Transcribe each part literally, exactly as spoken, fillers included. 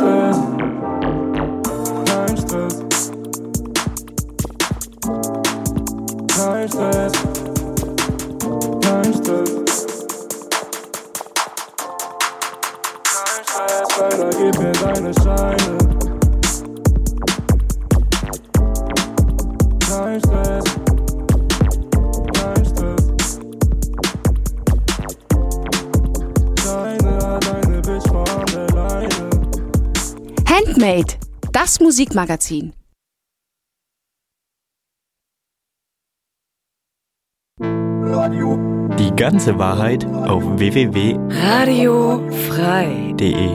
Kleinstadt, Kleinstadt, Kleinstadt, Kleinstadt, Kleinstadt, Leider gib mir deine Scheine. Kleinstadt, Kleinstadt, Scheine hat eine Bitch von der Leine. Handmade, das Musikmagazin. Die ganze Wahrheit auf w w w punkt Radiofrei punkt de.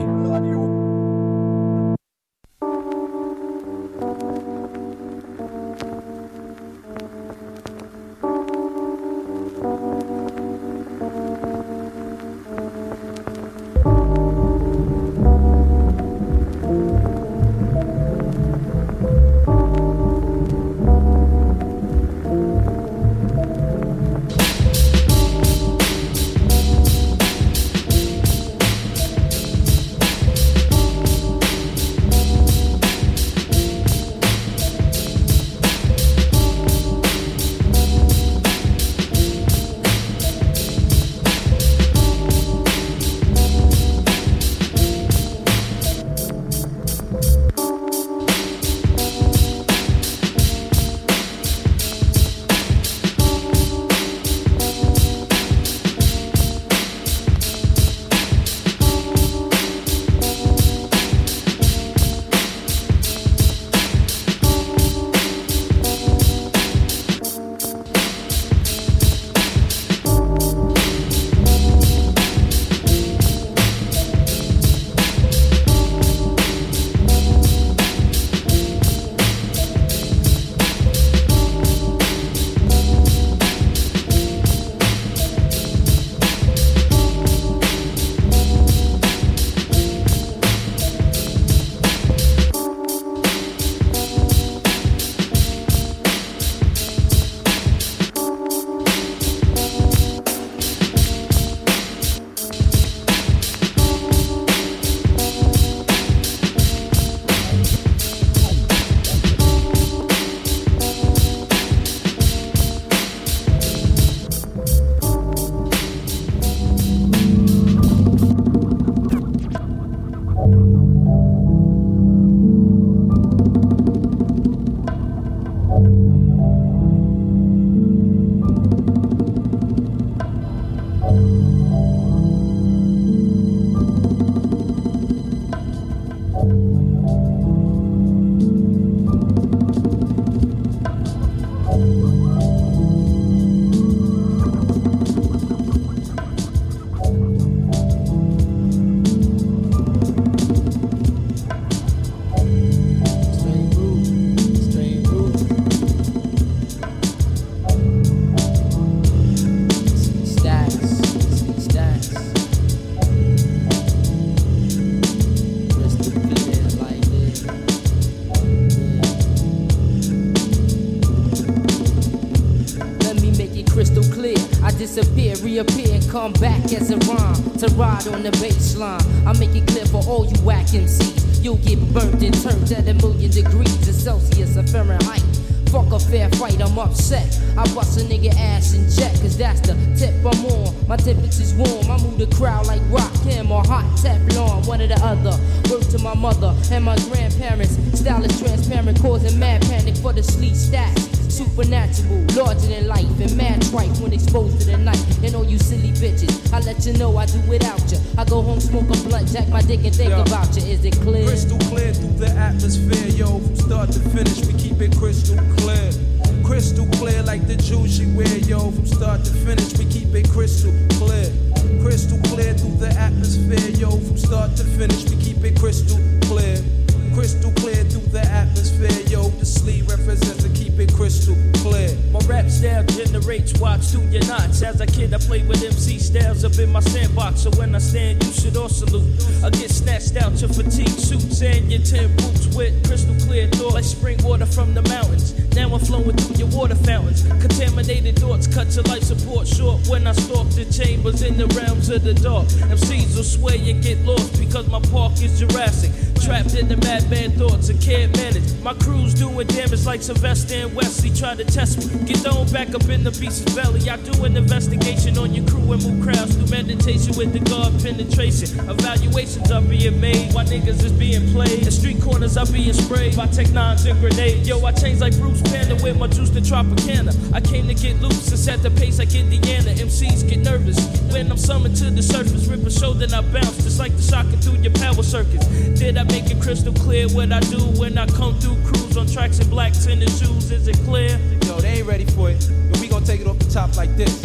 Disappear, reappear, and come back as a rhyme to ride on the bass line. I make it clear for all you whack M Cs. You'll get burnt and turned at a million degrees of Celsius or Fahrenheit. Fuck a fair fight, I'm upset. I bust a nigga ass in jet, cause that's the tip I'm on. My temperature's warm, I move the crowd like rock, cam or hot Teflon, one or the other. Word to my mother and my grandparents. Style is transparent, causing mad panic for the sleep stats. Supernatural, larger than life, and mad tripe when exposed to the night. And all you silly bitches, I let you know I do without you. I go home, smoke a blunt, jack my dick and think yo, about you. Is it clear? Crystal clear through the atmosphere, yo. From start to finish, we keep it crystal clear. Crystal clear like the jewels she wear, yo. From start to finish, we keep it crystal clear. Crystal clear through the atmosphere, yo. From start to finish, we keep it crystal clear. Crystal clear through the atmosphere, yo. The sleeve represents to keep it crystal clear. My rap style generates watch through your knots. As a kid, I played with M C styles up in my sandbox. So when I stand, you should all salute. I get snatched out your fatigue suits and your tin boots with crystal clear thought like spring water from the mountains. Now I'm flowing through your water fountains. Contaminated thoughts cut your life support short when I stalk the chambers in the realms of the dark. M Cs will sway and get lost because my park is Jurassic. trapped in the madman thoughts, I can't manage. My crew's doing damage like Sylvester and Wesley trying to test me. Get thrown back up in the beast's belly. I do an investigation on your crew and move crowds through meditation with the guard penetration. Evaluations are being made while niggas is being played. The street corners are being sprayed by Tech Nines and grenades. Yo, I changed like Bruce Banner with my juice to Tropicana. I came to get loose and set the pace like Indiana. M Cs get nervous when I'm summoned to the surface. Rip a shoulder and I bounce just like the shocking through your power circuits. Did I make it crystal clear what I do when I come through? Cruise on tracks in black tennis shoes, is it clear? Yo, they ain't ready for it, but we gon' take it off the top like this.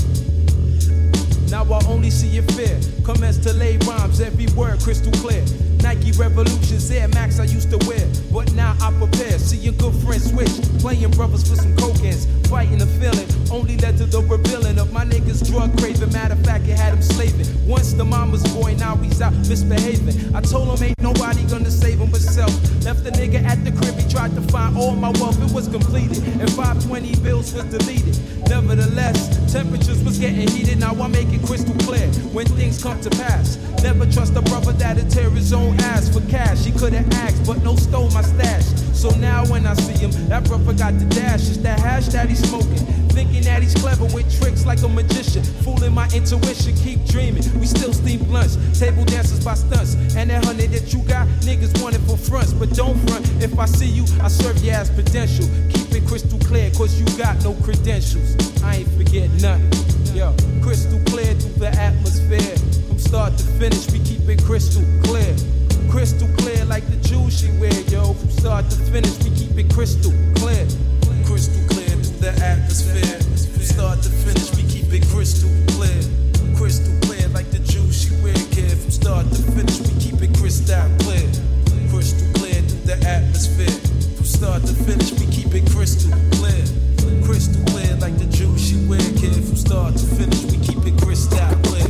Now I only see your fear. Commence to lay rhymes, every word crystal clear. Nike Revolutions, Air Max I used to wear, but now I prepare. Seeing good friends switch, playing brothers for some coke-ins. Fighting the feeling, only led to the revealing of my niggas drug craving. Matter of fact, it had him slaving. Once the mama's boy, now he's out misbehaving. I told him ain't nobody gonna save him but self. Left the nigga at the crib, he tried to find all my wealth. It was completed, and five twenty bills was deleted. Nevertheless, temperatures was getting heated. Now I make it crystal clear when things come to pass. Never trust a brother that'll tear his own ass for cash. He could've asked, but no stole my stash. So now when I see him, that brother got the dash. It's that hash that he's smoking. Thinking that he's clever with tricks like a magician. Fooling my intuition, keep dreaming. We still steam blunts, table dancers by stunts. And that honey that you got, niggas want it for fronts. But don't front, if I see you, I serve you as prudential. Keep it crystal clear, cause you got no credentials. I ain't forget nothing. Yo, crystal clear through the atmosphere. From start to finish, we keep it crystal clear. Crystal clear like the jewels she wear, yo. From start to finish, we keep it crystal clear. Crystal clear through the atmosphere. From start to finish, we keep it crystal clear. Crystal clear like the jewels she wear, kid. From start to finish, we keep it crystal clear. Crystal clear through the atmosphere. From start to finish, we keep it crystal clear. Crystal clear like the jewels she wear, kid. From start to finish, we keep it crystal clear.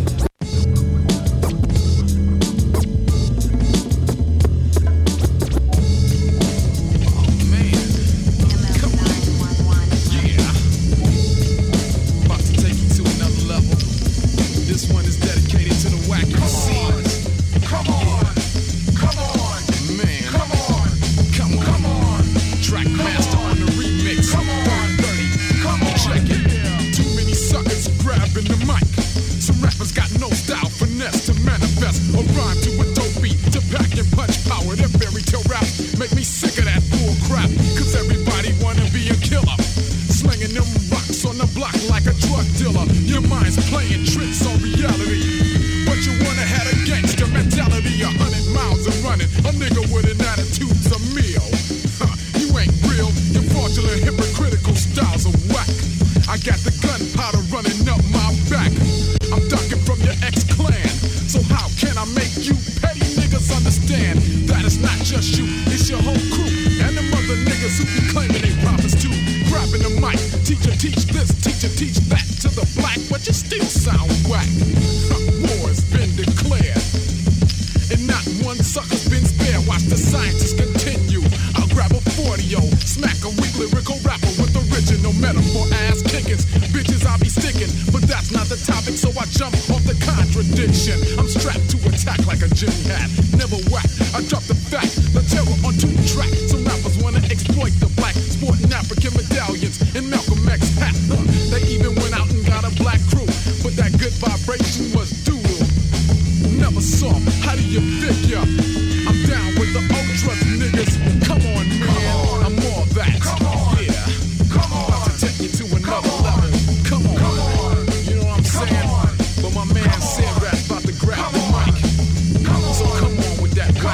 That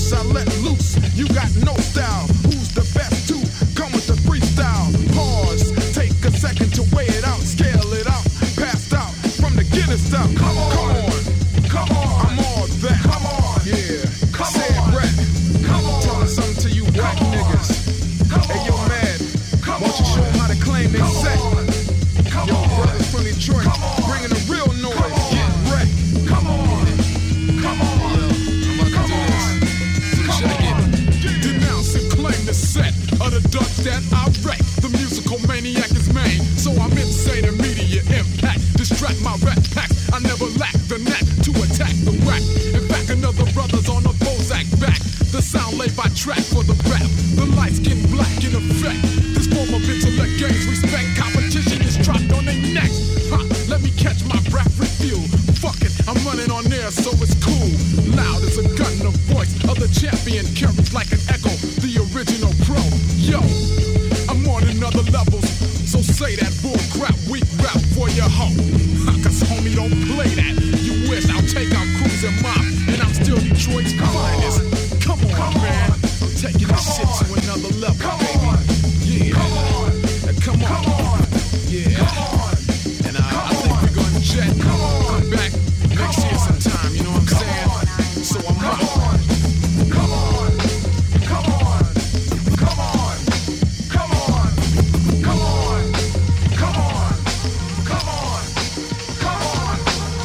juice I let loose. You got no style. Who's the best to come with the freestyle? Pause. Take a second to weigh it out, scale it out. Passed out from the Guinness out. Come on, come on, come on. I'm all that. Come on, yeah. Come Say on, it rap. Come on. Telling something to you whack niggas. Hey yo, man. Won't you show them how to claim they set? Yo, brothers from Detroit, bringing the real noise. Get wrecked. Come on, come on. I'm about to do this. So check it. Denounce and claim the set of the duck that I wreck. The musical maniac is main, so I'm insane immediate impact. Distract my rap pack. I never lack the knack to attack the rap. In fact, another brother's on a Bozak back. The sound laid by track for the rap. The lights getting black in effect. This form of intellect gains respect. Competition is dropped on their necks. Huh, let me catch my breath refuel. Fuck it, I'm running on air, so it's cool. Loud as a gun, the voice of the champion carries like an echo. The original pro. Yo, I'm on another level. So say that bull crap, weak rap for your hoe. Cause homie, don't play that. You wish I'll take out Cruz and Mop, and I'm still Detroit's finest. Come on, come man. On. I'm taking this shit on. To another level, come baby. On. Yeah. Come on. Now, come on. Come on. Yeah. Come on. And uh, come I think on. We're gonna jet. Come on. Come back next year sometime, you know what I'm come saying? On. So I'm come out. On. Come on. Come on. Come on. Come on. Come on. Come on. Come on. Come on.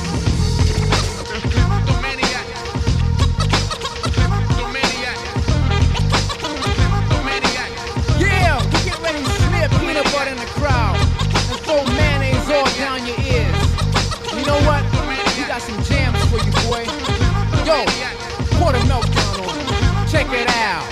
The maniac. The maniac. The maniac. Yeah, we get ready to smear peanut butter in the crowd and throw mayonnaise all down your ears. You know what? We got some jams for you, boy. Yo, pour the milk down on it. Check it out.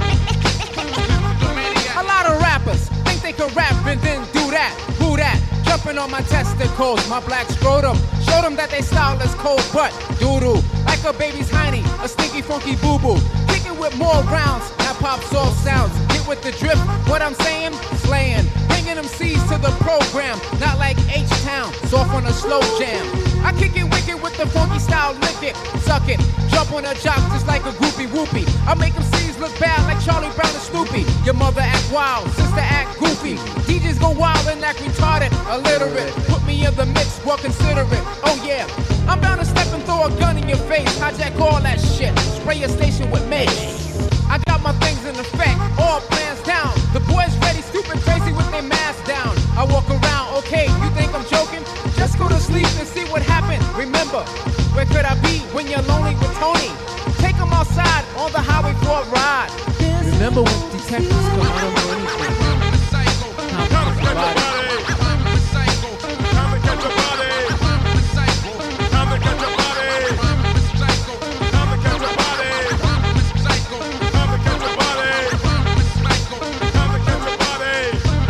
A lot of rappers think they can rap and then do that, who that? Jumping on my testicles, my black scrotum. Show them that they style is cold, but doo-doo. Like a baby's hiney, a stinky funky boo-boo. Kick it with more rounds, now pop soul sounds. Get with the drift, what I'm saying? Slaying. Bringing them C's to the program, not like H-Town, soft on a slow jam. I kick it wicked with the funky style, lick it, suck it. Jump on a jock just like a groupie whoopie. I make them C's look bad like Charlie Brown and Snoopy. Your mother act wild, sister act goofy. D Js go wild and act retarded, illiterate. Put me in the mix, well consider it. Oh yeah, I'm bound to step and throw a gun in your face. Hijack all that shit, spray your station with mace. I got my things in effect, all plans down. The boys ready, stupid crazy with their masks down. I walk around, okay, you think I'm joking? Just go to sleep and see what happened. Remember, where could I be when you're lonely with Tony? Take him outside on the highway for a ride. Remember when detectives come, I don't know anything. Time to catch a body. Time to catch a body. Time to catch a body. Time to catch a body. Time to catch a body. Time to catch a body.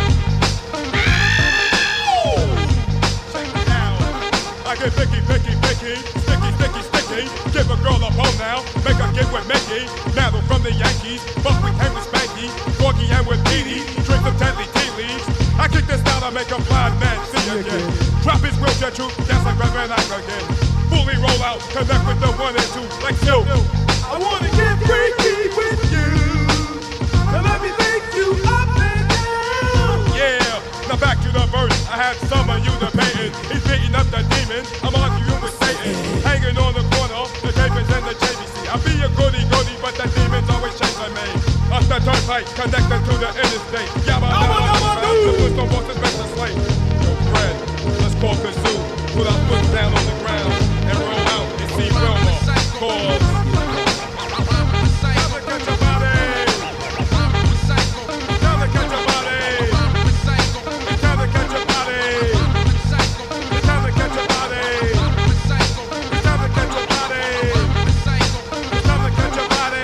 Check it out. I get picky, picky, picky, sticky, sticky, sticky. Give a girl a bone now, make her get with Mickey. Battle from the Yankees, but we came with Spanky. Forky and with Petey, drink some deadly tea leaves. I kick this down, I make a blind man see again. Drop his wheelchair troop, dance like Reverend Ike again. Fully roll out, connect with the one and two, like Snoop. I wanna get freaky with you, and let me make you up and down. Yeah, now back to the verse, I had some of you debating. He's beating up the demon, I'm arguing with Satan. Hanging on the corner, the Davids and the J V C. I be a goody goody, but the demons always chasing me. Up the turnpike, connected to the interstate. Yabba dabba dabba, the push don't walk the best to slate. Yo, Fred, let's call Kazoo. Put our foot down on the ground and roll out and see Wilma. Cause time to catch a body. Time to catch a body. It's time to catch a body. It's time to catch a body. It's time to catch a body. It's time to catch a body.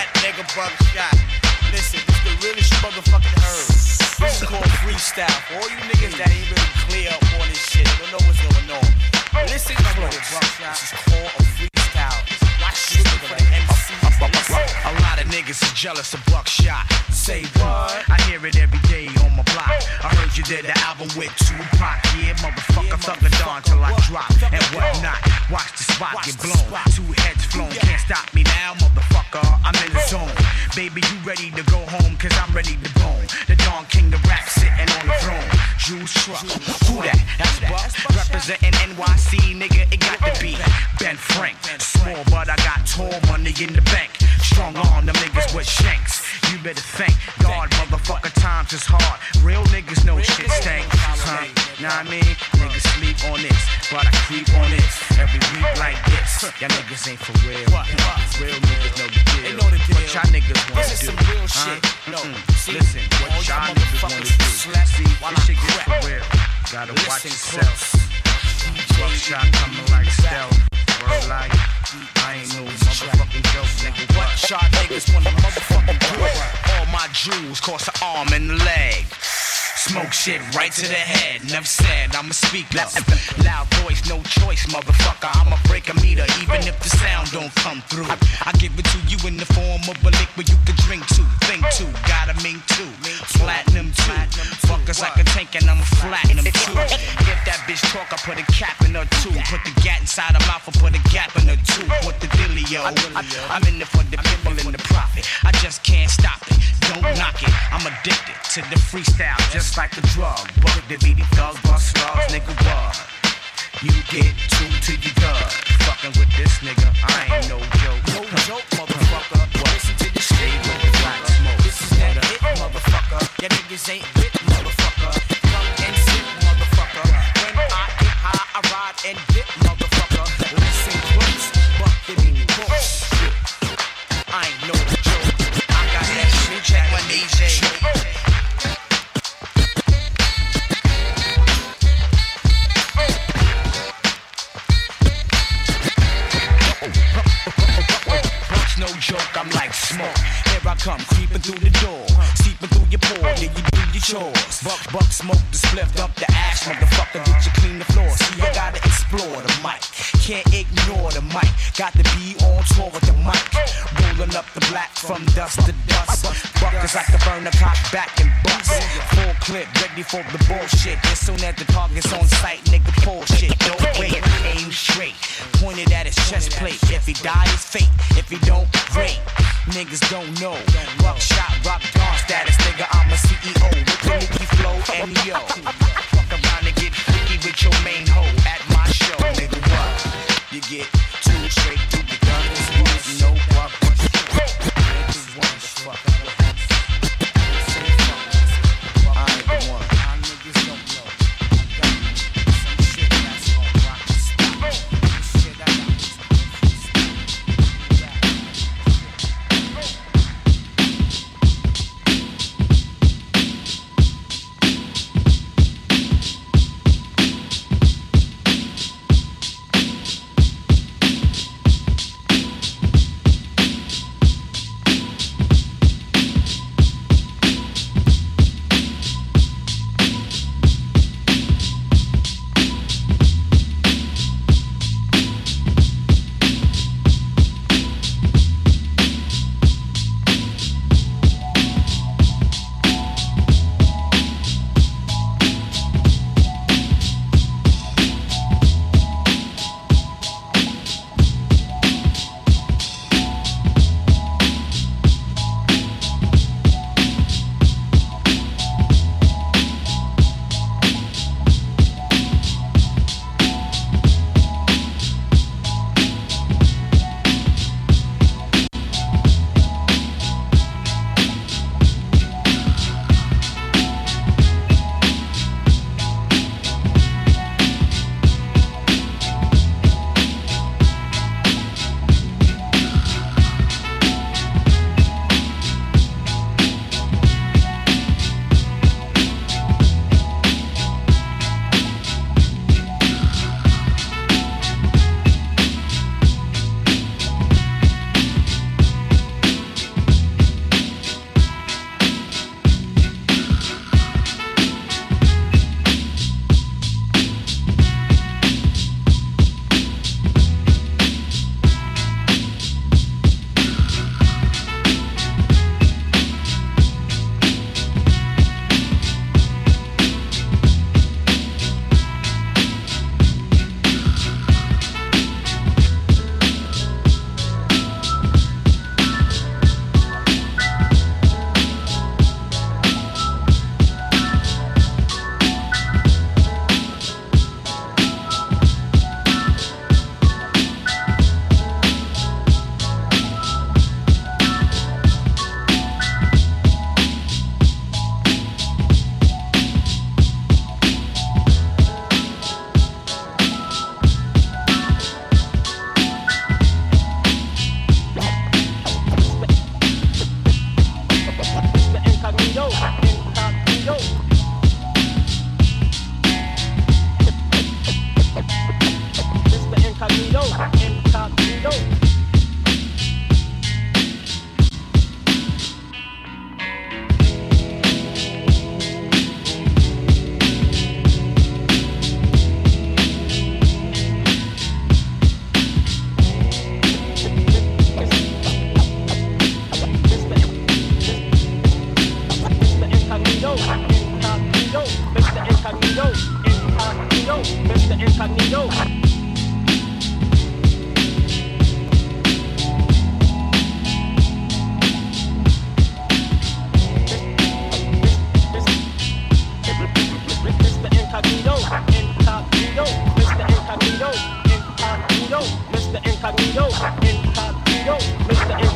what, nigga? Buckshot. Listen, this the realest motherfucking herb. This is called freestyle. For all you niggas that ain't really clear up on this shit, don't know what's going on. Listen close. This is called a freestyle. Watch this nigga for the M C. A lot of niggas is jealous of Buckshot. Say what? I hear it every day on my block. I heard you did the album with Tupac. Yeah, motherfucker, thug it on till I drop and whatnot. Watch the spot get blown. Two heads flown. Can't stop me now, motherfucker. I'm in the zone. Baby, you ready to go home? Cause I'm ready to bone. The Don King, the rap sitting on the throne. Juice Truck. Who that? That's Buck. Representing N Y C, nigga, it got to be Ben Frank. Small, but I got tall money in the bank. Strong on them niggas with shanks. You better thank God, motherfucker, times is hard. Real niggas know shit stank. Huh? Know what I mean? Niggas sleep on this, but I creep on this. Every week like this. Y'all niggas ain't for real. Real niggas know the deal. What y'all niggas wanna do? Some real shit. No. Listen, what y'all niggas wanna do? See, this shit get for real. Gotta watch yourself. Buckshot coming like stealth. Word like, I ain't no motherfucking joke, nigga. What shot niggas wanna motherfucking do? All my jewels cost an arm and a leg. Smoke shit right to the head. Never said I'ma speak loud. Loud voice, no choice, motherfucker. I'ma break a meter even if the sound don't come through. I, I give it to you in the form of a liquid you can drink to, think to. Gotta mean too. Platinum too. Fuckers like a tank and I'ma flatten them too. If that bitch talk, I put a cap in her too. Put the gat inside her mouth and put a gap in her too. What the dealio? I'm in it for the people and the profit. I just can't stop it. Don't knock it. I'm addicted to the freestyle just like a drug. Buck the beady thug, bust slugs, nigga, what? You get two to your dug. Fucking with this nigga, I ain't no joke. No joke, motherfucker. What? Listen to the shade with the black smoke. This is that hit, motherfucker. Ya niggas ain't lit, motherfucker. Come and sit, motherfucker. When I get high, I ride and dip, motherfucker. Listen close, buck the beady bullshit. I ain't no joke. I got that shit, check my D J. No joke, I'm like smoke. Here I come, creeping through the door, seeping through your pore, then you do your chores. Buck, buck, smoke the spliff, dump the ash, motherfucker, get you clean the floor. See, I gotta explore the mic, can't ignore the mic. Got to be on tour with the mic, rolling up the black from dust to dust. Buckers like to burn the cock back and bust. Full clip, ready for the bullshit. As soon as the target's on sight, nigga, bullshit. Don't wait, aim straight, pointed at his chest plate. If he die, it's fate. If he don't, great. Niggas don't know. Buckshot, rock, dawn status, nigga. I'm a C E O with the Nicky flow and yo. Fuck around and get freaky with your main hoe at my show, nigga. What? You get two straight through the gun. It's no buck. Niggas want to fuck. I ain't the one. My niggas don't know. Some shit that's gonna rock the spot. Shit I got.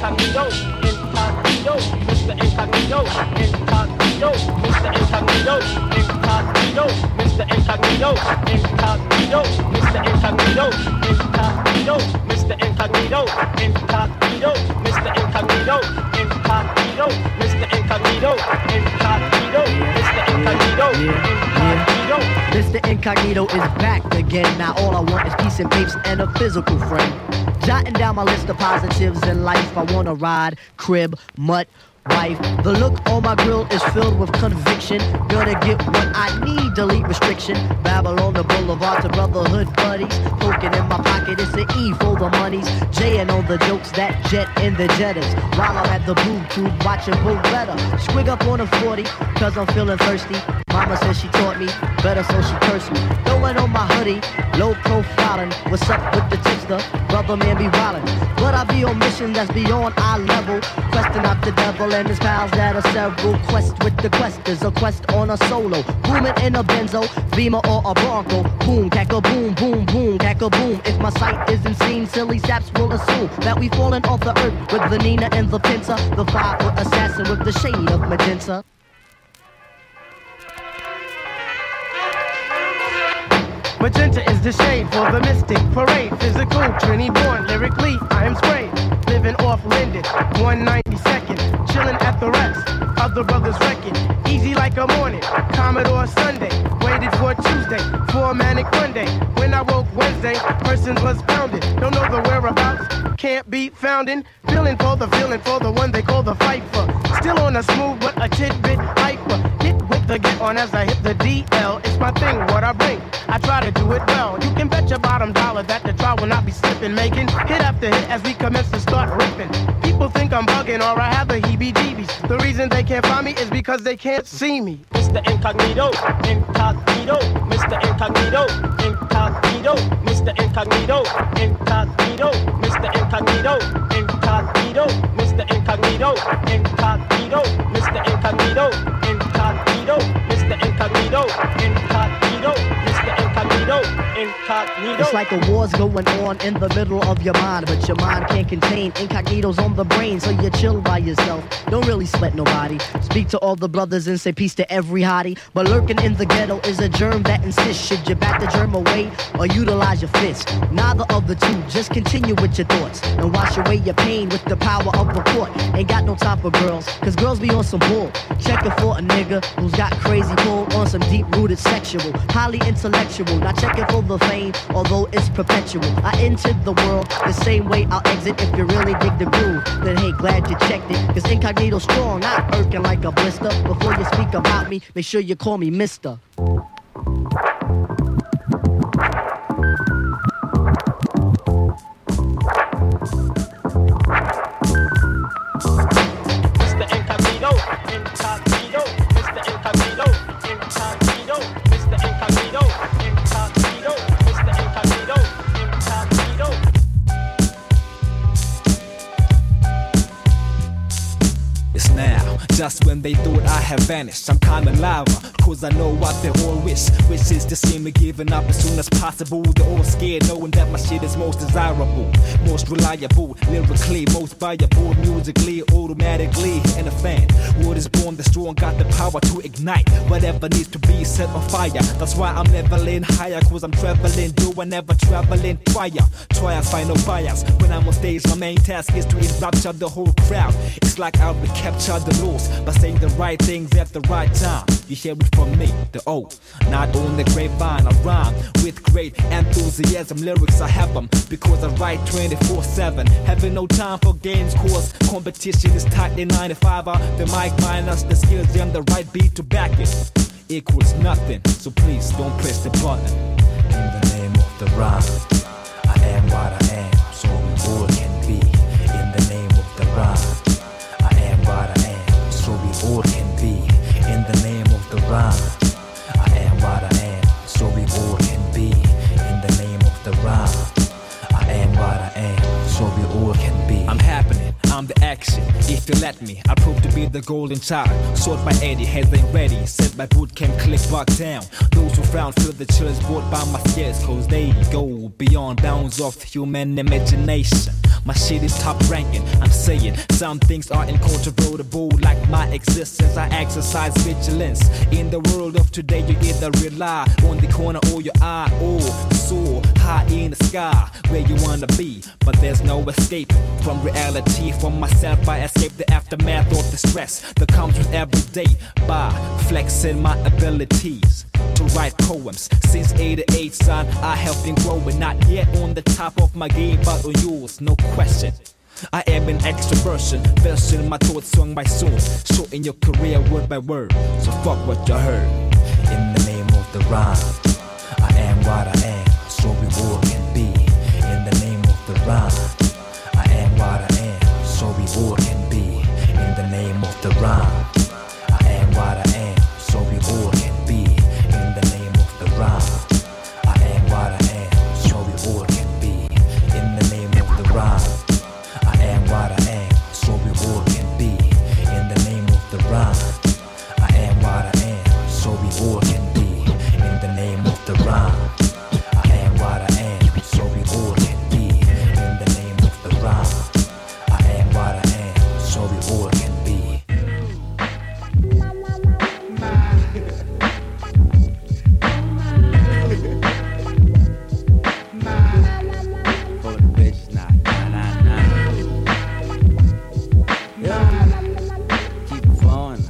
Incognito, Incognito, Mister Incognito, Incognito, Mister Incognito, Incognito, Mister Incognito, Incognito, Mister Incognito, Incognito, Mister Incognito, Incognito, Mister Incognito, Incognito, Mister Incognito, Incognito, Mister Incognito, Incognito. Mister Incognito is back again. Now all I want is peace and babes and a physical friend. Jotting down my list of positives in life. I want to ride, crib, mutt, wife. The look on my grill is filled with conviction. Gonna get what I need, delete restriction. Babylon the boulevard to brotherhood buddies. Poking in my pocket, it's an E for the monies. J and all the jokes that jet in the jetters. While I'm at the boob tube watching Boo Better. Squig up on a forty, cause I'm feeling thirsty. Mama says she taught me better, so she cursed me. Throwing on my hoodie, low profiling. What's up with the tipster? Brother man be wildin'. But I be on mission that's beyond eye level. Questing out the devil and his pals that are several. Quest with the quest is a quest on a solo. Booming in a Benzo, Beamer or a Bronco. Boom, cack a boom, boom, boom, cack a boom. If my sight isn't seen, silly saps will assume that we falling off the earth with the Nina and the Pinta. The five-foot assassin with the shade of magenta. Magenta is the shade for the mystic parade. Physical, Trini born, lyrically, I am sprayed. Living off Linden, one ninety-second. Chilling at the rest, other brothers wrecking. Easy like a morning, Commodore Sunday. Waited for Tuesday, for a manic Monday. When I woke Wednesday, persons was pounded. Don't know the whereabouts, can't be foundin'. Feeling for the feeling for the one they call the fifer. Still on a smooth but a tidbit hyper. Hit with the get on as I hit the D L. It's my thing, what I bring. I try to do it well. You can bet your bottom dollar that the trial will not be slipping. Making hit after hit as we commence to start ripping. People think I'm bugging or I have the heebie-jeebies. The reason they can't find me is because they can't see me. Mister Incognito, Incognito, Mister Incognito, Incognito, Mister Incognito, Incognito, Mister Incognito, Incognito, Mister Incognito, Incognito, Mister Incognito, Incognito, Mister Incognito, Incognito, Mister Incognito, Incognito. It's like the war's going on in the middle of your mind, but your mind can't contain incognito's on the brain, so you chill by yourself. Don't really sweat nobody. Speak to all the brothers and say peace to every hottie. But lurking in the ghetto is a germ that insists. Should you bat the germ away or utilize your fist? Neither of the two. Just continue with your thoughts and wash away your pain with the power of the court. Ain't got no time for girls, cause girls be on some bull. Checking for a nigga who's got crazy pull on some deep-rooted sexual, highly intellectual. Not checking for the fame, although it's perpetual. I entered the world the same way I'll exit. If you really dig the groove, then hey, glad you checked it. Cause incognito strong, not irking like a blister. Before you speak about me, make sure you call me mister. Mister Incognito, Incognito, Mister Incognito, Incognito, Mister Incognito, Incognito, Mister Incognito, Incognito. It's now, just when they thought I had vanished, I'm kinda lava, cause I know what they all wish. Which is to see me giving up as soon as possible. They're all scared knowing that my shit is most desirable, most reliable, lyrically, most buyable, musically, automatically, and a fan. Word is born, the strong got the power to ignite whatever needs to be set on fire. That's why I'm leveling higher, cause I'm traveling, do I never traveling prior. Try and find no bias. When I'm on stage, my main task is to enrapture the whole crowd. It's like I'll recapture the lost by saying the right things at the right time. You hear it from me, the O. Not on the grapevine, I rhyme with great enthusiasm. Lyrics, I have them because I write twenty-four seven. Having no time for games, cause competition is tight in ninety-five. The mic minus the skills and the right beat to back it equals nothing. So please don't press the button. In the name of the rhyme, I am what I am, so we all can be. In the name of the rhyme, I am what I am, so we all can be. In the name of the rhyme, I am what I am, so we all can be. In the name of the rhyme, I am what I am, so we all can be. I'm happening, I'm the action. If you let me, I prove to be the golden child. Sought by Eddie, heads ain't ready. Set by boot camp, click back down. Those who frown feel the chills brought by my skills, cause they go beyond bounds of human imagination. My shit is top ranking. I'm saying some things are incontrovertible, like my existence. I exercise vigilance. In the world of today, you either rely on the corner or your eye, or soar high in the sky where you wanna be. But there's no escape from reality. For myself, I escape the aftermath of the stress that comes with every day by flexing my abilities to write poems. Since eighty-eight, son, I have been growing. Not yet on the top of my game, but on yours, no question. I am an extroversion, version my thoughts song by song, shorten your career word by word. So fuck what you heard. In the name of the rhyme, I am what I am, so we all can be. In the name of the rhyme, I am what I am, so we all can be. In the name of the rhyme, I am what I am, so we all can be. In the name of the rhyme, I am what I am, so we all can be. In the name of the rhyme, I am what I am, so we all can be. In the name of the rhyme, I am what I am, so we all can be. In the name of the rhyme, I am what I am, so we all can be. In the name of the rhyme, I am what I am, so we all can be. For the bitch, nah, nah, nah, nah. Yeah. Keep it flowing.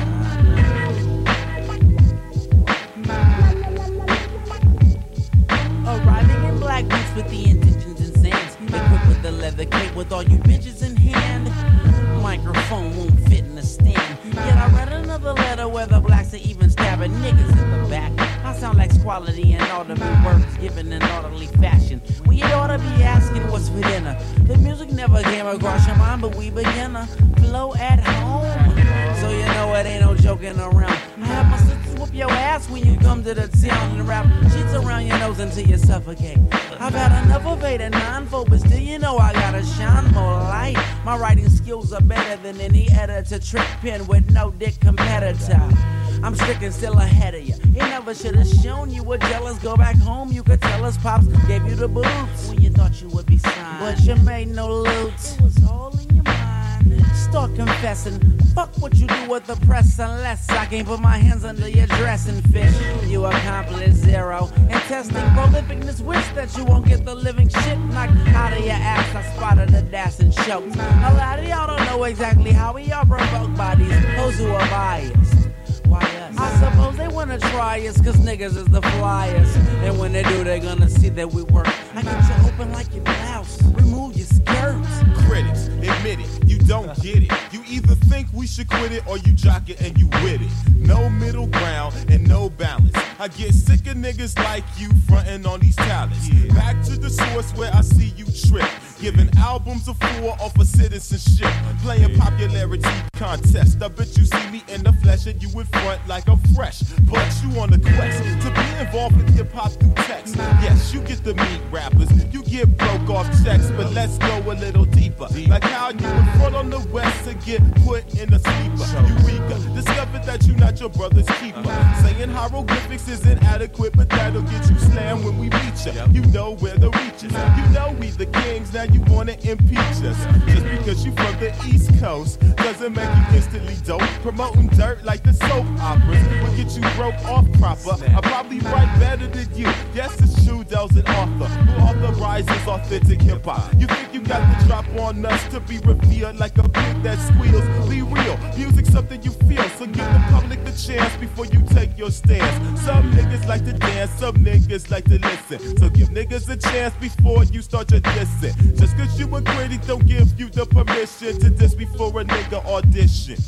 Arriving in black boots with the intentions and sands, equipped with the leather cape with all you bitches in hand. Microphone won't fit in the stand. Yet I read another letter where the blacks are even stabbing niggas in the back. I sound like quality and ought to be words given in orderly fashion. We ought to be asking what's for dinner. The music never came across your mind, but we beginner flow at home. So you know it ain't no joking around. I have my sisters whoop your ass when you come to the town and wrap sheets around your nose until you suffocate. I've had enough of eight and nine fold, but still you know I gotta shine more light. My writing skills are better than any editor trick pen with no dick competitor. I'm stricken still ahead of you. He never should have shown you were jealous. Go back home, you could tell us pops gave you the boots when you thought you would be signed, but you made no loot. It was all in your mind. Start confessing. Fuck what you do with the press unless I can put my hands under your dress and fish. You accomplish zero and testing prolificness. Wish that you won't get the living shit knocked out of your ass. I spotted a dash and choked. A lot of y'all don't know exactly how we are provoked by these hoes who are biased. Why us? I suppose they wanna try us cause niggas is the flyers. And when they do, they're gonna see that we work. I get you open like your blouse. Remove your skirts. Critics, admit it, you don't get it. You either think we should quit it or you jock it and you with it. No middle ground and no balance. I get sick of niggas like you frontin' on these talents. Yeah. Back to the source where I see you trip. Giving albums a four off of citizenship. Playing popularity contest. I bet you see me in the flesh and you would front like I'm fresh. But you on the quest to be involved with hip hop through text. Yes, you get the meat rappers. You get broke off checks. But let's go a little deeper. Like how you in front on the west to get put in a sleeper. Eureka, discovered that you not your brother's keeper. Saying hieroglyphics isn't adequate, but that'll get you slammed when we meet ya. You know where the reach is. You know we the kings, now you wanna impeach us. Just because you from the East Coast doesn't make you instantly dope. Promoting dirt like the soap operas will get you broke off proper. I probably write better than you. Yes, it's true, Dell's an author who authorizes authentic hip hop. You think you got the drop on us to be revealed like a pig that squeals? Be real, music's something you feel, so give the public the chance before you take your stance. Some niggas like to dance, some niggas like to listen. So give niggas a chance before you start your dissing. Just cause you a critic don't give you the permission to diss before a nigga audition.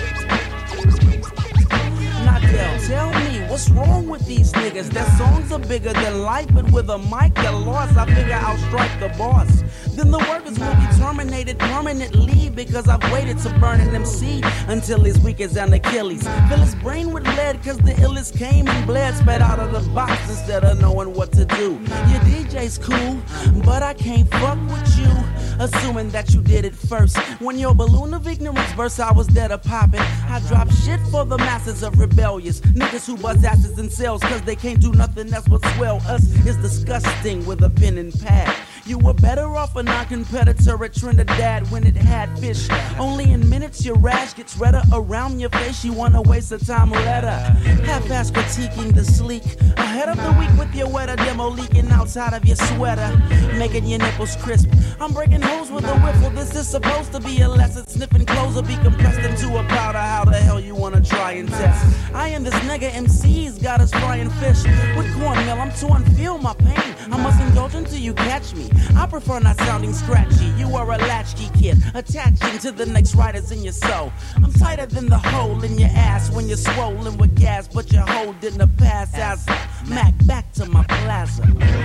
What's wrong with these niggas? Their songs are bigger than life, but with a mic that lost, I figure I'll strike the boss. Then the workers will be terminated permanently because I've waited to burn an M C until he's weak as an Achilles. Fill his brain with lead cause the illest came and bled, spat out of the box instead of knowing what to do. Your D J's cool, but I can't fuck with you, assuming that you did it first. When your balloon of ignorance burst, I was there to pop it. I drop shit for the masses of rebellious niggas who buzz asses in cells cause they can't do nothing that's what swell us is disgusting with a pen and pad. You were better off a non-competitor at Trinidad when it had fish. Only in minutes your rash gets redder around your face. You wanna waste a time letter. Half-ass critiquing the sleek. Ahead of the week with your wetter demo leaking outside of your sweater, making your nipples crisp. I'm breaking holes with a whiffle. This is supposed to be a lesson. Sniffing clothes will be compressed into a powder. How the hell you wanna try and test? I am this nigga M C's got us frying fish with cornmeal. I'm to unfeel my pain. I must indulge until you catch me. I prefer not sounding scratchy. You are a latchkey kid, attaching to the next writers in your soul. I'm tighter than the hole in your ass when you're swollen with gas, but your hole didn't pass as a Mac back to my plaza.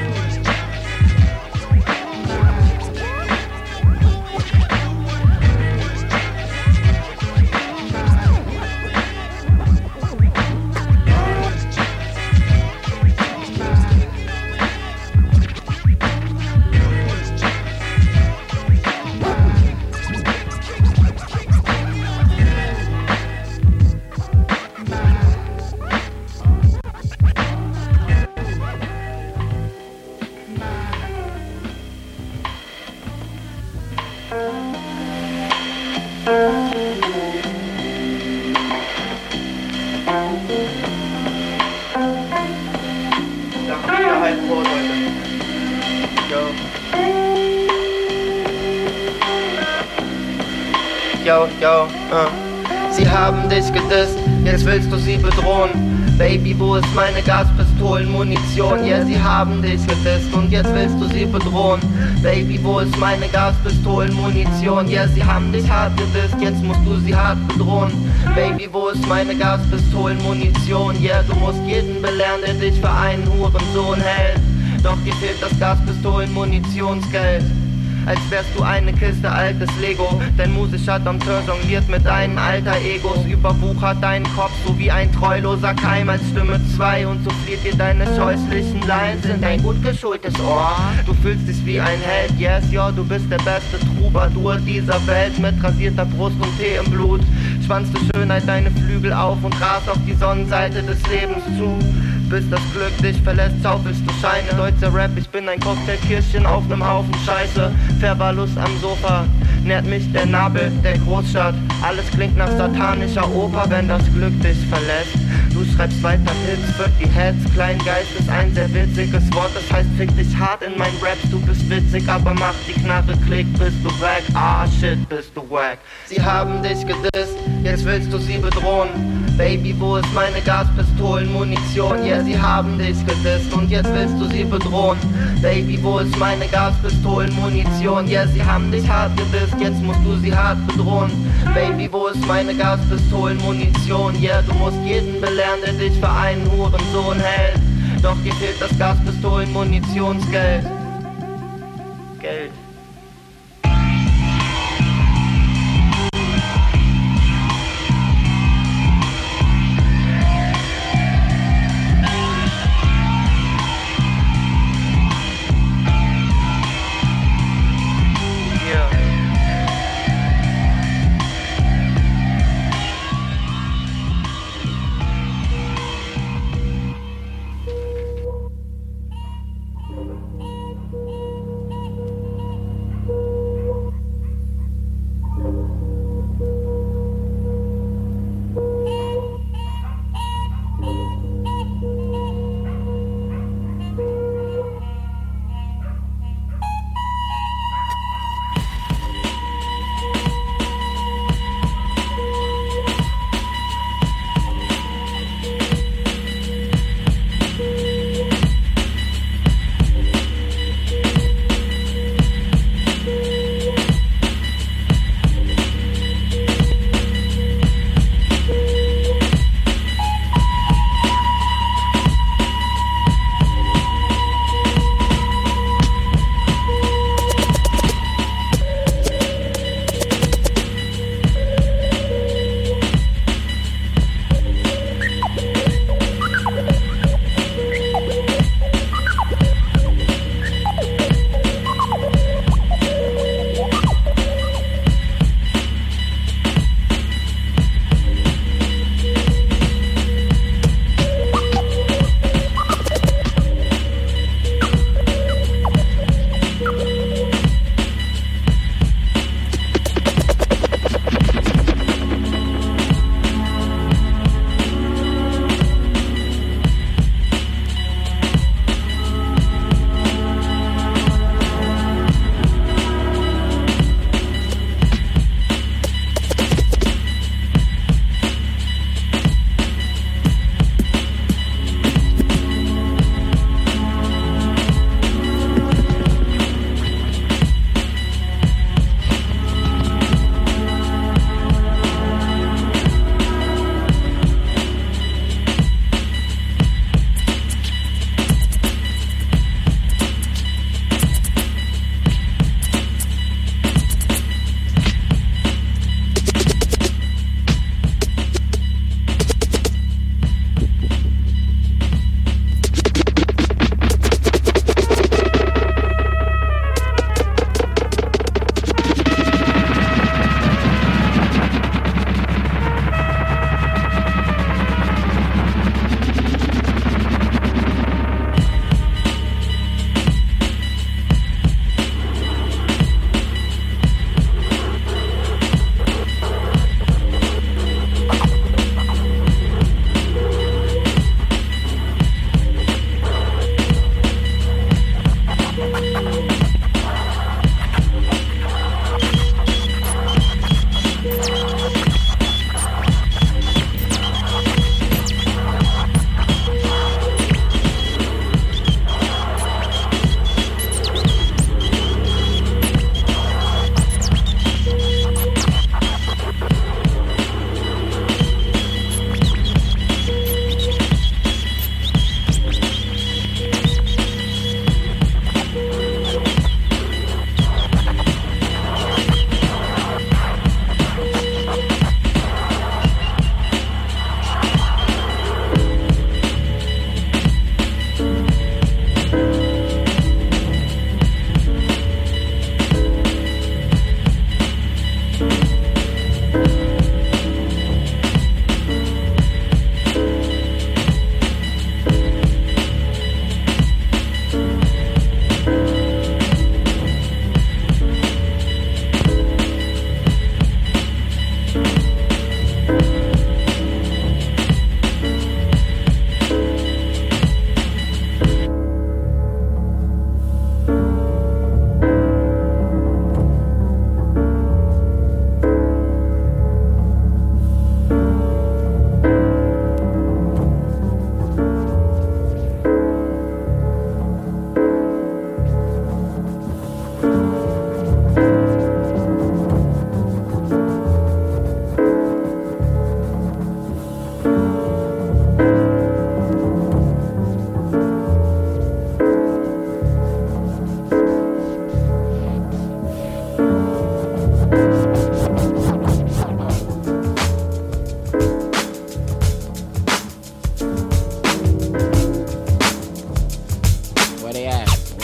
Yo, yo, uh. Sie haben dich gedisst, jetzt willst du sie bedrohen. Baby, wo ist meine Gaspistolenmunition? Ja, yeah, sie haben dich gedisst und jetzt willst du sie bedrohen. Baby, wo ist meine Gaspistolenmunition? Ja, yeah, sie haben dich hart gedisst, jetzt musst du sie hart bedrohen. Baby, wo ist meine Gaspistolenmunition? Ja, yeah, du musst jeden belehren, der dich für einen Hurensohn hält. Doch dir fehlt das Gaspistolenmunitionsgeld. Als wärst du eine Kiste altes Lego. Dein musischer Dompteur jongliert mit deinen Alter-Egos. Überwuchert deinen Kopf so wie ein treuloser Keim als Stimme zwei. Und so flieht dir deine scheußlichen Lines in dein gut geschultes Ohr. Du fühlst dich wie ein Held, yes, yo, du bist der beste Troubadour dieser Welt. Mit rasierter Brust und Tee im Blut spannst du Schönheit deine Flügel auf und rast auf die Sonnenseite des Lebens zu. Bis das Glück dich verlässt, schaufelst du Scheine. Deutscher Rap, ich bin ein Cocktailkirschchen auf nem Haufen Scheiße. Verwahrlust am Sofa, nährt mich der Nabel der Großstadt. Alles klingt nach satanischer Oper, wenn das Glück dich verlässt. Du schreibst weiter Hits für die Heads. Kleingeist ist ein sehr witziges Wort, das heißt fick dich hart in mein Rap. Du bist witzig, aber mach die Knarre klick, bist du wack. Ah shit, bist du wack. Sie haben dich gedisst, jetzt willst du sie bedrohen. Baby, wo ist meine Gaspistolenmunition? Ja, yeah, sie haben dich gedisst und jetzt willst du sie bedrohen. Baby, wo ist meine Gaspistolenmunition? Ja, yeah, sie haben dich hart gedisst, jetzt musst du sie hart bedrohen. Baby, wo ist meine Gaspistolenmunition? Ja, yeah, du musst jeden belehren, der dich für einen Hurensohn hält. Doch dir fehlt das Gaspistolenmunitionsgeld. Geld.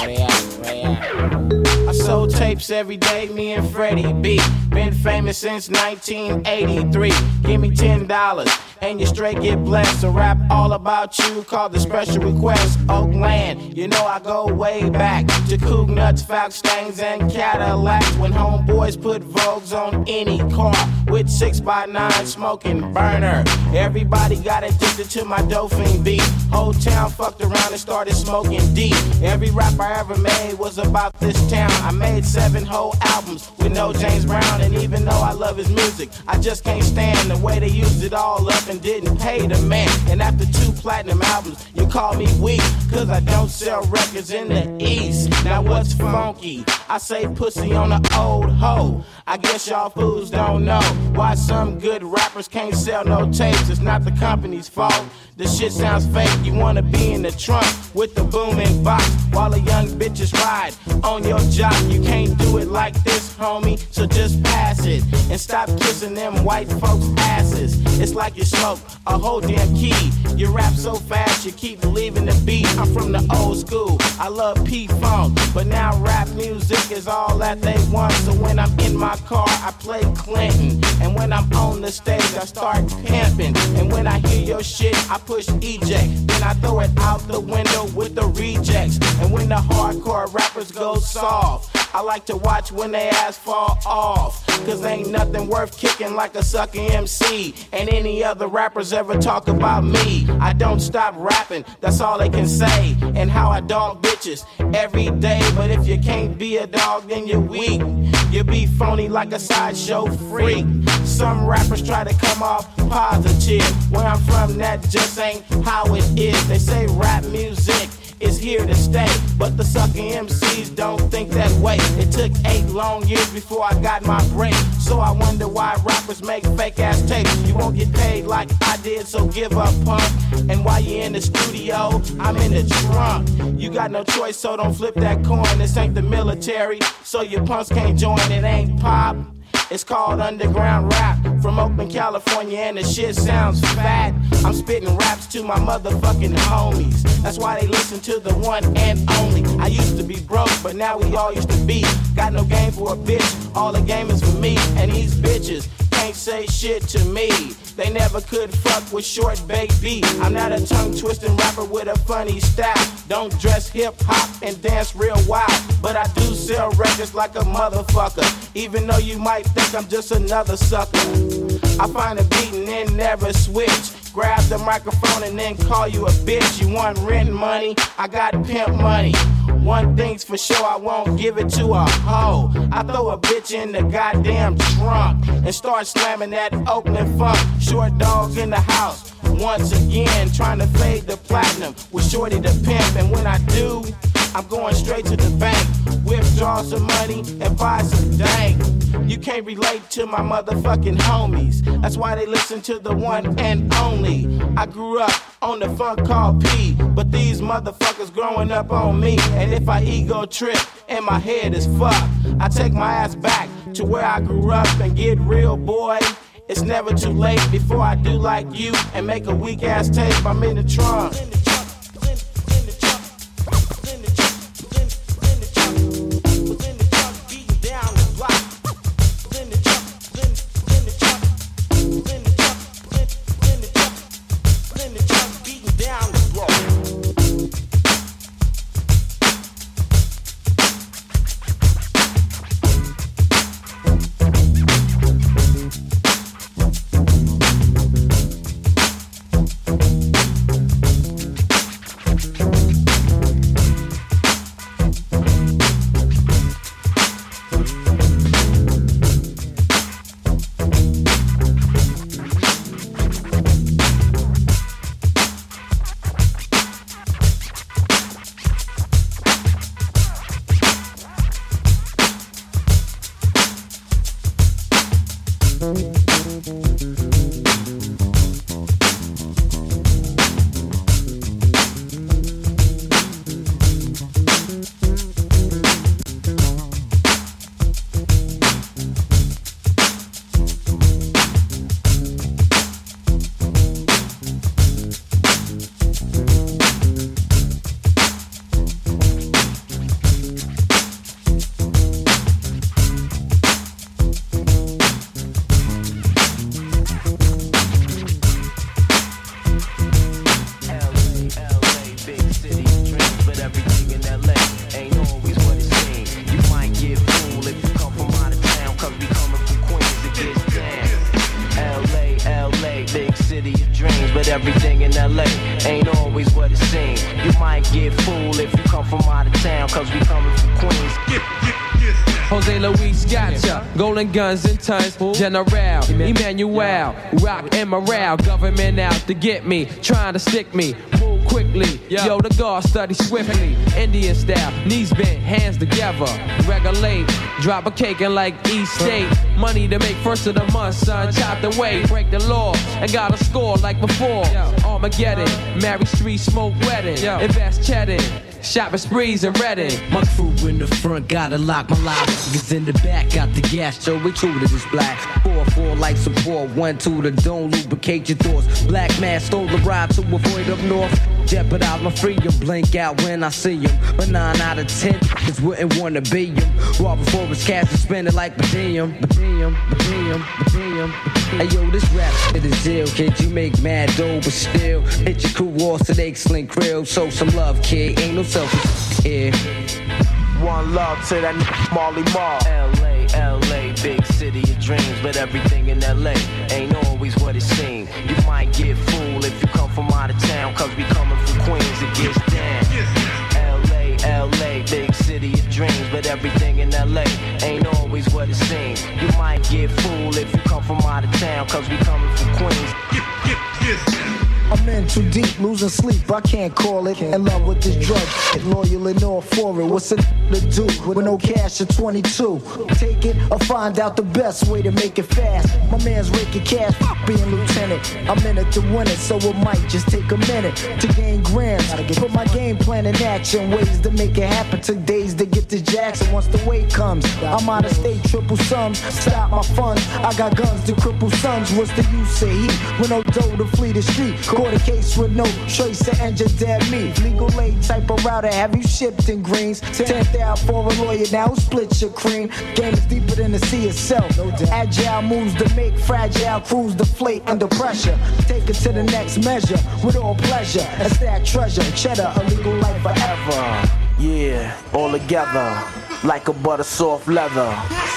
Where they at? Where they at? I sold tapes every day, me and Freddie B. Been famous since nineteen eighty-three. Give me ten dollars and you straight get blessed. A rap all about you called the Special Request. Oakland, you know I go way back to Coug Nuts, Falcon Stains, and Cadillacs. When homeboys put Vogues on any car with six by nine smoking burner. Everybody got addicted to my Dolphin beat. Whole town fucked around and started smoking deep. Every rap I ever made was about this town. I made seven whole albums with no James Brown. And even though I love his music, I just can't stand the way they used it all up and didn't pay the man. And after two platinum albums, you call me weak, cause I don't sell records in the East. Now what's funky? I say pussy on the old hoe. I guess y'all fools don't know why some good rappers can't sell no tapes. It's not the company's fault. The shit sounds fake. You wanna be in the trunk with the booming box while the young bitches ride on your jock. You can't do it like this, homie, so just pass it and stop kissing them white folks' asses. It's like you smoke a whole damn key. You rap so fast, you keep leaving the beat. I'm from the old school. I love P-Funk, but now rap music is all that they want. So when I'm in my car, I play Clinton, and when I'm on the stage, I start pimping. And when I hear your shit, I push eject, then I throw it out the window with the rejects. And when the hardcore rappers go soft, I like to watch when they ass fall off, cause ain't nothing worth kicking like a sucker M C. And any other rappers ever talk about me, I don't stop rapping, that's all they can say. And how I dog bitches every day. But if you can't be a dog, then you're weak. You be phony like a sideshow freak. Some rappers try to come off positive. Where I'm from, that just ain't how it is. They say rap music is here to stay, but the sucker M Cs don't think that way. It took eight long years before I got my break, so I wonder why rappers make fake ass tapes. You won't get paid like I did, so give up, punk. And while you in the studio, I'm in the trunk. You got no choice, so don't flip that coin. This ain't the military, so your punks can't join. It ain't pop, it's called underground rap. From Oakland, California, and the shit sounds fat. I'm spitting raps to my motherfucking homies. That's why they listen to the one and only. I used to be broke, but now we all used to be. Got no game for a bitch, all the game is for me. And these bitches can't say shit to me. They never could fuck with Short Baby. I'm not a tongue-twisting rapper with a funny style. Don't dress hip-hop and dance real wild, but I do sell records like a motherfucker. Even though you might think I'm just another sucker, I find a beat and then never switch. Grab the microphone and then call you a bitch. You want rent money? I got pimp money. One thing's for sure, I won't give it to a hoe. I throw a bitch in the goddamn trunk and start slamming that Oakland funk. Short dogs in the house once again, trying to fade the platinum with Shorty the pimp. And when I do, I'm going straight to the bank, withdraw some money and buy some dank. You can't relate to my motherfucking homies, that's why they listen to the one and only. I grew up on the funk called P, but these motherfuckers growing up on me. And if I ego trip and my head is fucked, I take my ass back to where I grew up and get real, boy. It's never too late before I do like you and make a weak ass tape. I'm in the trunk. Queens. Jose Luis gotcha, golden guns and tons, General, Emmanuel, rock and morale, government out to get me, trying to stick me, move quickly, yo the guard study swiftly, Indian style, knees bent, hands together, regulate, drop a cake and like East State, money to make first of the month, son, chopped away, break the law, and got a score like before, Armageddon, Mary Street, smoke wedding, invest cheddar, shopping sprees and Reading. My crew in the front gotta lock my live niggas in the back, got the gas, so we true to this black. Four, four life support, one, two, the don't lubricate your thoughts. Black man stole the ride to avoid up north. Jeopardize my freedom, blink out when I see him. But nine out of ten niggas wouldn't wanna be him. Raw before his cash and spend it like per diem, per diem, per diem, per diem. Hey yo, this rap shit is ill, kid. You make mad dough, but still hit your crew walls to the excellent krill. Show some love, kid. Ain't no selfish here. One love to that n- Marley Marl. L A, L A, big city of dreams, but everything in L A ain't always what it seems. You might get fooled if you come from out of town, cause we coming from Queens, it gets down. L A, L A, big city of dreams, but everything in L A ain't always what it seems. You might get fooled if you come from out of town, cause we coming from Queens. I'm in too deep, losing sleep, I can't call it. In love with this drug, loyal and all for it. What's a to do with no cash at twenty-two? Take it or find out the best way to make it fast. My man's raking cash, being lieutenant. I'm in it to win it, so it might just take a minute to gain grams. Put my game plan in action, ways to make it happen. Took days to get to Jackson. Once the weight comes, I'm out of state, triple sums. Stop my funds, I got guns to cripple sons. What's the use of heat with no dough to flee the street? Caught a case with no trace of engine dead meat. Legal aid type of router, have you shipped in greens? Tenth out for a lawyer, now who split your cream? Game is deeper than the sea itself. Agile moves to make fragile crews deflate under pressure. Take it to the next measure with all pleasure. And stack treasure, cheddar, a legal life forever. Yeah, all together, like a butter soft leather.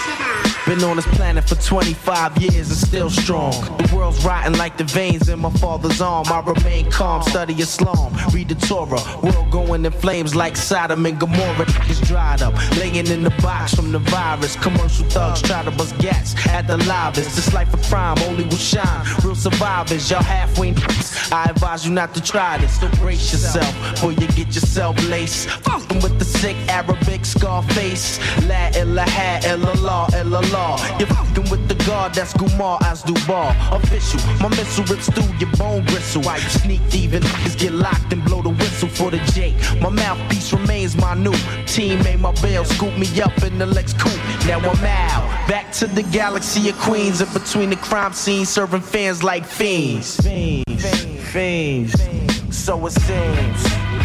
Been on this planet for twenty-five years and still strong. The world's rotting like the veins in my father's arm. I remain calm, study Islam, read the Torah. World going in flames like Sodom and Gomorrah. It's dried up, laying in the box from the virus. Commercial thugs try to bust gats at the lobbyists. This life of crime only will shine. Real survivors, y'all halfway n***s. I advise you not to try this, so brace yourself before you get yourself laced. Fucking with the sick Arabic Scarface. La ilaha illallah, illallah. You're fucking with the guard, that's Gumar Asdubar. Official, my missile rips through your bone bristle. Why you sneak thieving niggas get locked and blow the whistle for the J. My mouthpiece remains my new team. Made my bail, scoop me up in the Lex coupe. Now I'm out, back to the galaxy of Queens. In between the crime scenes, serving fans like fiends. Fiends, fiends, so it seems.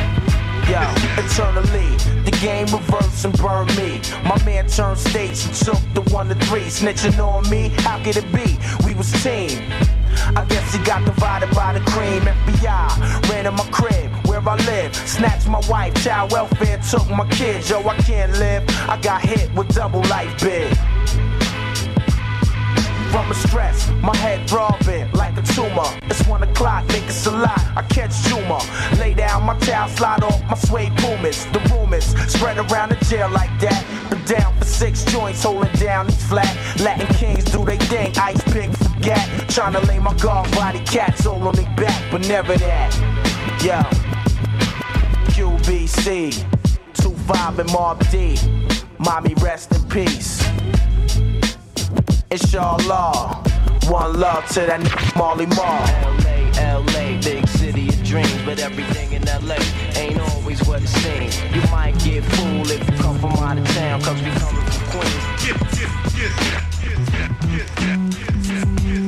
Yo, eternally, the game reversed and burned me. My man turned states and took the one to three. Snitching on me, how could it be? We was team. I guess he got divided by the cream. F B I ran in my crib where I live. Snatched my wife, child welfare, took my kids. Yo, I can't live. I got hit with double life bid. From the stress, my head throbbing like a tumor. It's one o'clock, think it's a lot. I catch Juma, lay down my towel, slide off my suede pumas. The rumors spread around the jail like that. Been down for six joints, holding down these flat. Latin kings do they thing, ice pick forget. Tryna lay my guard body cats all on their back, but never that. Yo, Q B C, two five and Mob D. Mommy, rest in peace. Inshallah, one love to that n- Marley Marl. L A, L A, big city of dreams, but everything in L A ain't always what it seems. You might get fooled if you come from out of town, cause we coming from Queens. Yeah, yeah, yeah, yeah, yeah,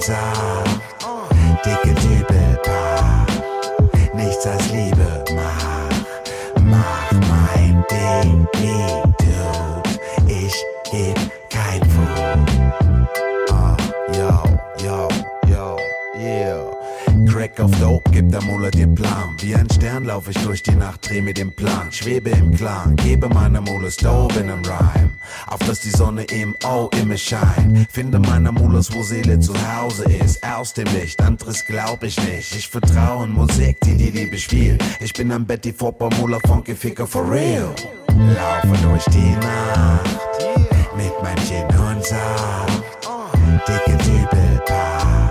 Saft. Dicke Dübelpaar, nichts als Liebe, mach, mach mein Ding, nie, Dude, ich geb kein Food. Ah, yo, yo, yo, yeah. Crack auf Dope, gibt der Mulle den Plan. Wie ein Stern lauf ich durch die Nacht, dreh mir den Plan. Schwebe im Clan, gebe meiner Mules Dope in nem Rhyme. Auf dass die Sonne im O immer scheint. Finde meiner Mules, wo Seele zu Hause ist. Aus dem Licht, anderes glaub ich nicht. Ich vertraue in Musik, die die Liebe spielt. Ich bin am Betty Fopper, Muller, Funky Ficker for real. Laufe durch die Nacht mit meinem Gin und Saft. Dicke Dübelpaar.